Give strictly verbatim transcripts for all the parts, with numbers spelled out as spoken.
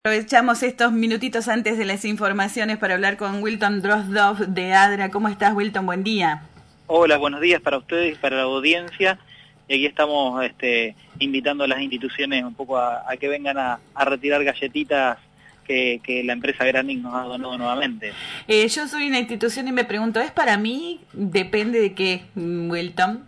Aprovechamos estos minutitos antes de las informaciones para hablar con Wilton Drozdov de ADRA. ¿Cómo estás, Wilton? Buen día. Hola, buenos días para ustedes y para la audiencia. Y aquí estamos este, invitando a las instituciones un poco a, a que vengan a, a retirar galletitas que, que la empresa Granik nos ha donado nuevamente. Eh, yo soy una institución y me pregunto, ¿es para mí? Depende de qué, Wilton.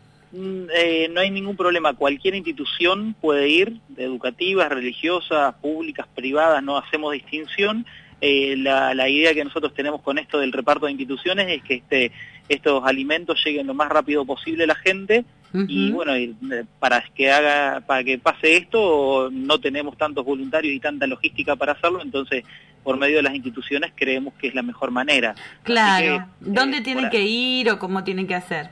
Eh, no hay ningún problema, cualquier institución puede ir, educativas, religiosas, públicas, privadas, no hacemos distinción. Eh, la, la idea que nosotros tenemos con esto del reparto de instituciones es que este, estos alimentos lleguen lo más rápido posible a la gente. Uh-huh. Y bueno, y, para que haga, para que pase esto no tenemos tantos voluntarios y tanta logística para hacerlo, entonces por medio de las instituciones creemos que es la mejor manera. Claro, que, ¿dónde eh, tienen que ir o cómo tienen que hacer?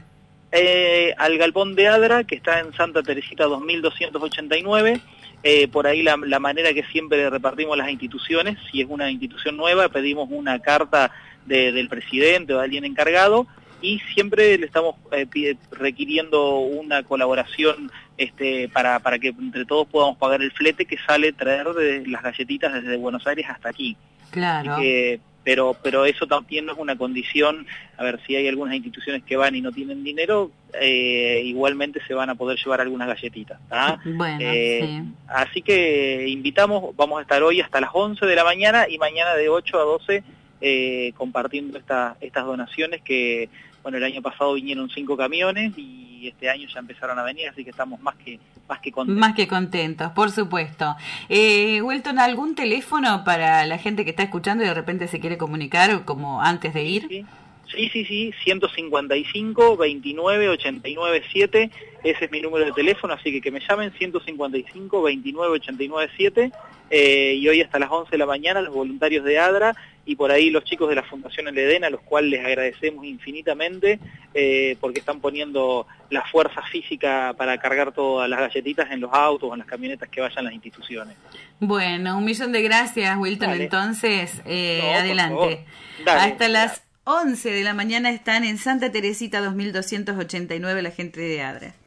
Eh, al galpón de ADRA, que está en Santa Teresita dos mil doscientos ochenta y nueve, eh, por ahí la, la manera que siempre repartimos las instituciones, si es una institución nueva, pedimos una carta de, del presidente o de alguien encargado, y siempre le estamos eh, pide, requiriendo una colaboración este, para, para que entre todos podamos pagar el flete que sale traer de las galletitas desde Buenos Aires hasta aquí. Claro. Así que, pero pero eso también no es una condición. A ver, si hay algunas instituciones que van y no tienen dinero, eh, igualmente se van a poder llevar algunas galletitas, ¿tá? Bueno, eh, sí. Así que invitamos, vamos a estar hoy hasta las once de la mañana y mañana de ocho a doce eh, compartiendo esta, estas donaciones que, bueno, el año pasado vinieron cinco camiones y este año ya empezaron a venir, así que estamos más que más que contentos. Más que contentos, por supuesto. Eh, Wilton, ¿algún teléfono para la gente que está escuchando y de repente se quiere comunicar como antes de ir? Sí, sí, sí, sí, ciento cincuenta y cinco, veintinueve, ochenta y nueve, siete, ese es mi número de teléfono, así que que me llamen ciento cincuenta y cinco, veintinueve, ochenta y nueve, siete, eh, y hoy hasta las once de la mañana los voluntarios de ADRA y por ahí los chicos de la Fundación El Edén, a los cuales les agradecemos infinitamente eh, porque están poniendo la fuerza física para cargar todas las galletitas en los autos o en las camionetas que vayan a las instituciones. Bueno, un millón de gracias, Wilton. Dale. Entonces, eh, no, adelante. Dale, hasta dale. Las once de la mañana están en Santa Teresita dos mil doscientos ochenta y nueve la gente de ADRA.